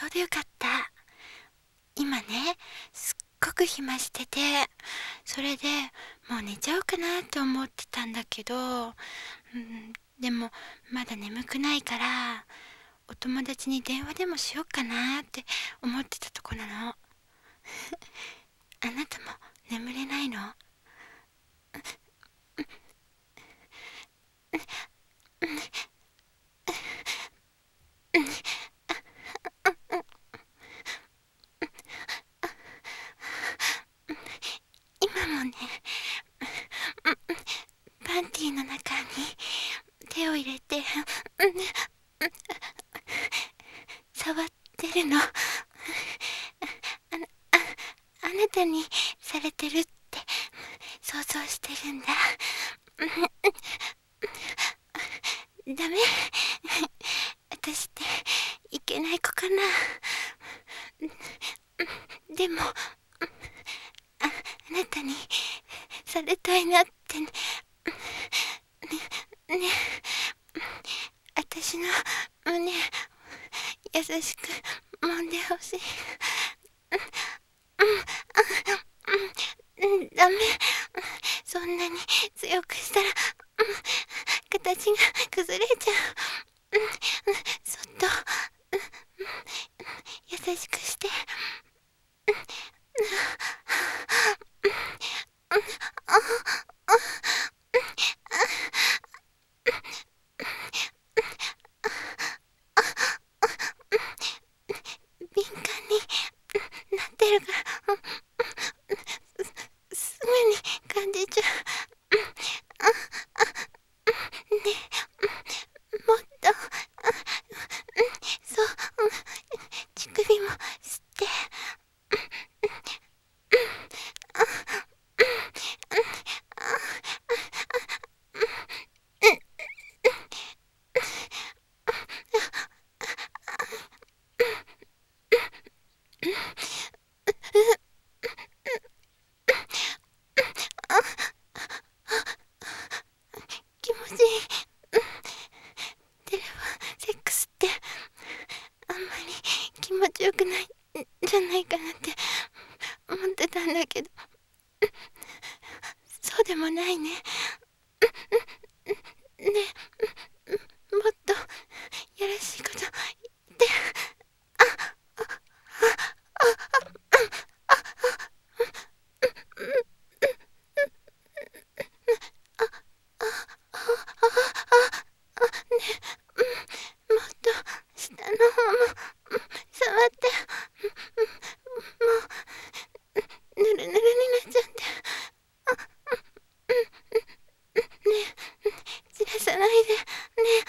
ちょうどよかった。今ね、すっごく暇してて、それでもう寝ちゃおうかなって思ってたんだけど、でもまだ眠くないから、お友達に電話でもしようかなって思ってたとこなの。あなたも眠れないの？今もね、パンティーの中に手を入れて、触ってるの。あなたにされてるって想像してるんだ。ダメ？私っていけない子かな。でもあなたにされたいなってね。私の胸優しく揉んでほしい。ダメ。そんなに強くしたら、形が崩れちゃう。そっと、優しくして。敏感になってるから、すぐに感じちゃう。ね、もっと、そう、乳首も吸って。気持ちいい。テレフォンセックスってあんまり気持ちよくないんじゃないかなって思ってたんだけど、そうでもないね。ね、もっとやらしいこと言って。もっと下の方も触って。ぬるぬるになっちゃって。散らさないでね。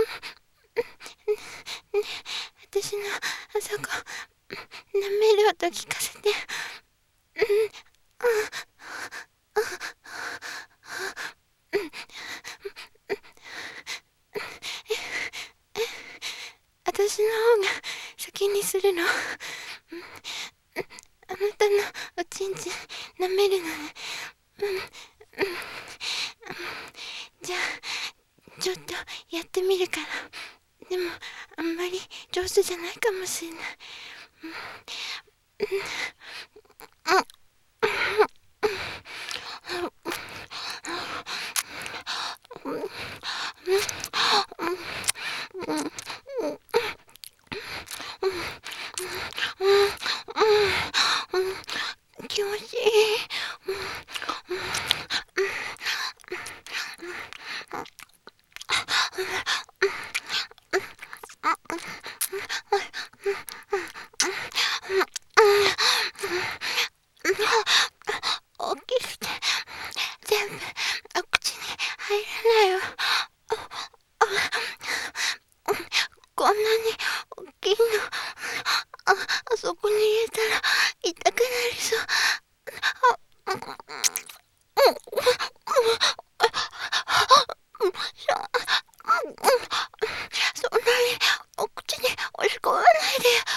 私のあそこ舐める音聞かせて。私の方が先にするの。あなたのおちんちん舐めるのね。じゃあちょっとやってみるから。でもあんまり上手じゃないかもしれない。気持ちいい。大きくて全部お口に入らないわ。こんなに大きいの、あそこに入れたら痛くなりそう。そんなにお口に押し込まないでよ。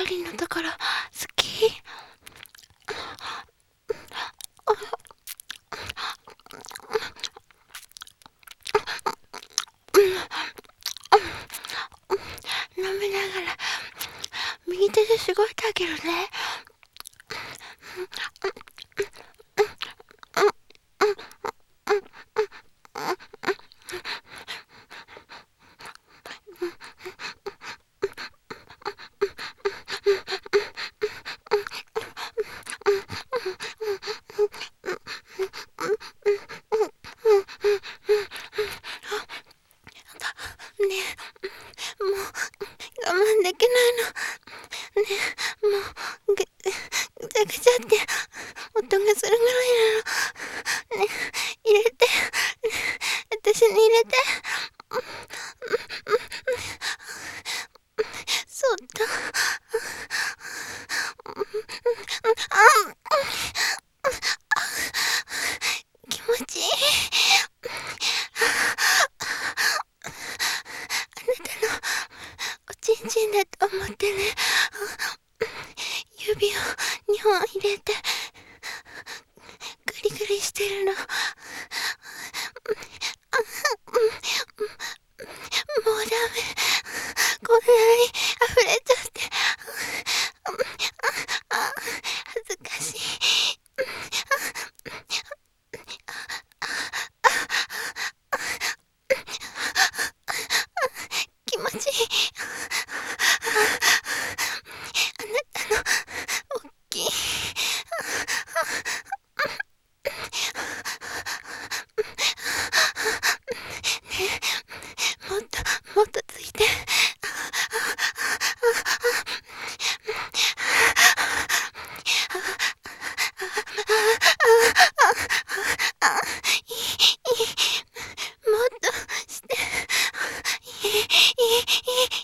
かりのところ好き。舐めながら右手ですごいてあげるね。ねえ、もう我慢できないの。ねえ、もうぐちゃぐちゃって音がするぐらいなの。ねえ、入れて、私に入れて。そっと。気持ちいい。あなたのおちんちんだと思ってね。指を2本入れてグリグリしてるの。もうダメ、こんなに溢れちゃって、恥ずかしい。気持ちいい。あなたのおっきいもっともっとついて。もっとして。いい